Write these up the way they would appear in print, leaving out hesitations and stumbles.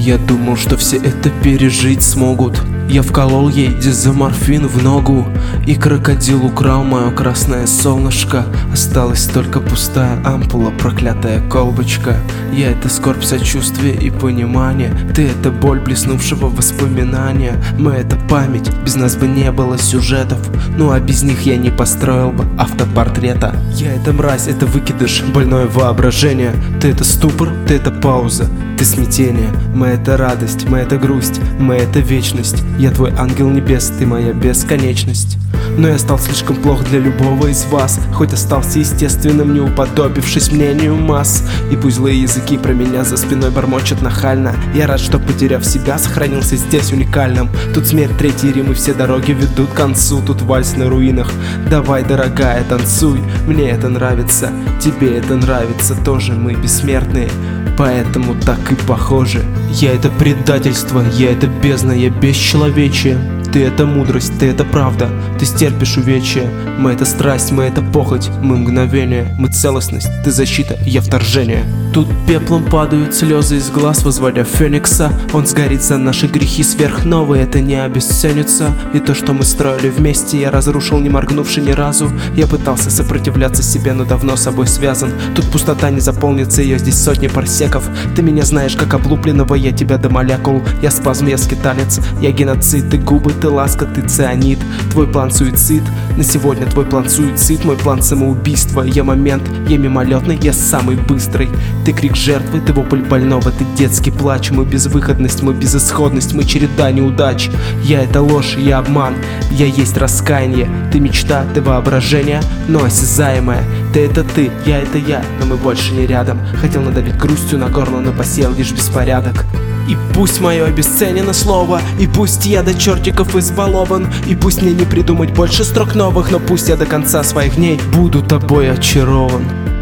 Я думал, что все это пережить смогут. Я вколол ей дезоморфин в ногу, и крокодил украл мое красное солнышко. Осталась только пустая ампула, проклятая колбочка. Я — это скорбь, сочувствие и понимание. Ты — это боль блеснувшего воспоминания. Мы — это память, без нас бы не было сюжетов. Ну а без них я не построил бы автопортрета. Я — это мразь, это выкидыш, больное воображение. Ты — это ступор, ты — это пауза, ты — смятение. Мы — это радость, мы — это грусть, мы — это вечность. Я твой ангел небес, ты моя бесконечность. Но я стал слишком плох для любого из вас, хоть остался естественным, не уподобившись мнению масс. И пусть злые языки про меня за спиной бормочут нахально, я рад, что, потеряв себя, сохранился здесь уникальным. Тут смерть, третий Рим, и все дороги ведут к концу. Тут вальс на руинах, давай, дорогая, танцуй. Мне это нравится, тебе это нравится тоже. Мы бессмертные, поэтому так и похожи. Я — это предательство, я — это бездна, я бесчеловечие. Ты — это мудрость, ты — это правда, ты стерпишь увечья. Мы — это страсть, мы — это похоть, мы — мгновение. Мы — целостность, ты — защита, я — вторжение. Тут пеплом падают слезы из глаз, возводя феникса. Он сгорит за наши грехи сверхновые, это не обесценится. И то, что мы строили вместе, я разрушил, не моргнувши ни разу. Я пытался сопротивляться себе, но давно с собой связан. Тут пустота не заполнится, ее здесь сотни парсеков. Ты меня знаешь как облупленного, я тебя до молекул. Я спазм, я скиталец, я геноцид. Ты губы, ты ласка, ты цианид. Твой план суицид, на сегодня твой план суицид. Мой план самоубийство, я момент, я мимолетный, я самый быстрый. Ты крик жертвы, ты вопль больного, ты детский плач. Мы безвыходность, мы безысходность, мы череда неудач. Я — это ложь, я — обман, я есть раскаяние. Ты — мечта, ты — воображение, но осязаемое. Ты — это ты, я — это я, но мы больше не рядом. Хотел надавить грустью на горло, но посеял лишь беспорядок. И пусть мое обесценено слово, и пусть я до чертиков избалован, и пусть мне не придумать больше строк новых, но пусть я до конца своих дней буду тобой очарован.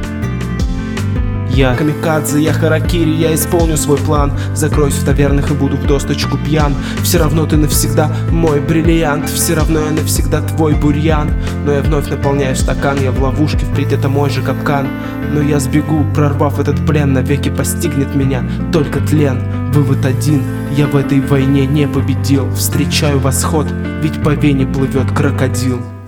Я камикадзе, я харакири, я исполню свой план. Закроюсь в тавернах и буду в досточку пьян. Все равно ты навсегда мой бриллиант, все равно я навсегда твой бурьян. Но я вновь наполняю стакан, я в ловушке, впредь это мой же капкан. Но я сбегу, прорвав этот плен, навеки постигнет меня только тлен. Вывод один, я в этой войне не победил. Встречаю восход, ведь по вене плывет крокодил.